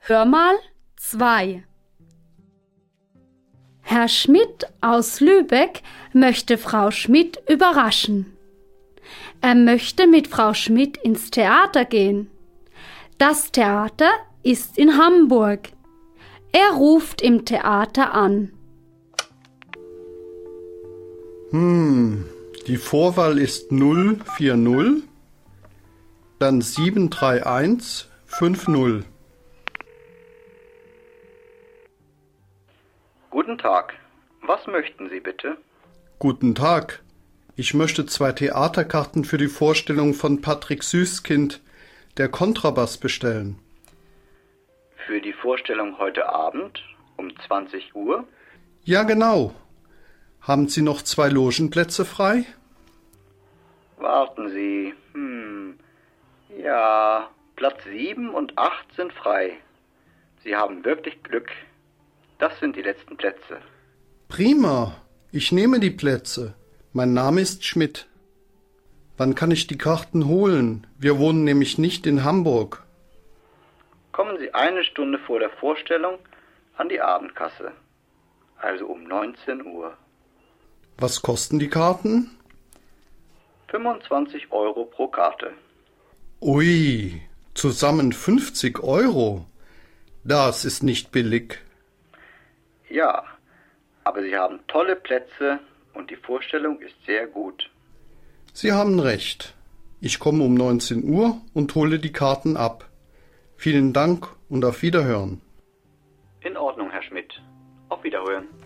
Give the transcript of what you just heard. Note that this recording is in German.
Hör mal 2. Herr Schmidt aus Lübeck möchte Frau Schmidt überraschen. Er möchte mit Frau Schmidt ins Theater gehen. Das Theater ist in Hamburg. Er ruft im Theater an. Die Vorwahl ist 040, dann 73150. Guten Tag. Was möchten Sie bitte? Guten Tag. Ich möchte 2 Theaterkarten für die Vorstellung von Patrick Süßkind, der Kontrabass, bestellen. Für die Vorstellung heute Abend um 20 Uhr? Ja, genau. Haben Sie noch 2 Logenplätze frei? Warten Sie. Ja, Platz 7 und 8 sind frei. Sie haben wirklich Glück. Das sind die letzten Plätze. Prima. Ich nehme die Plätze. Mein Name ist Schmidt. Wann kann ich die Karten holen? Wir wohnen nämlich nicht in Hamburg. Kommen Sie 1 Stunde vor der Vorstellung an die Abendkasse. Also um 19 Uhr. Was kosten die Karten? 25 Euro pro Karte. Ui, zusammen 50 Euro. Das ist nicht billig. Ja, aber Sie haben tolle Plätze und die Vorstellung ist sehr gut. Sie haben recht. Ich komme um 19 Uhr und hole die Karten ab. Vielen Dank und auf Wiederhören. In Ordnung, Herr Schmidt. Auf Wiederhören.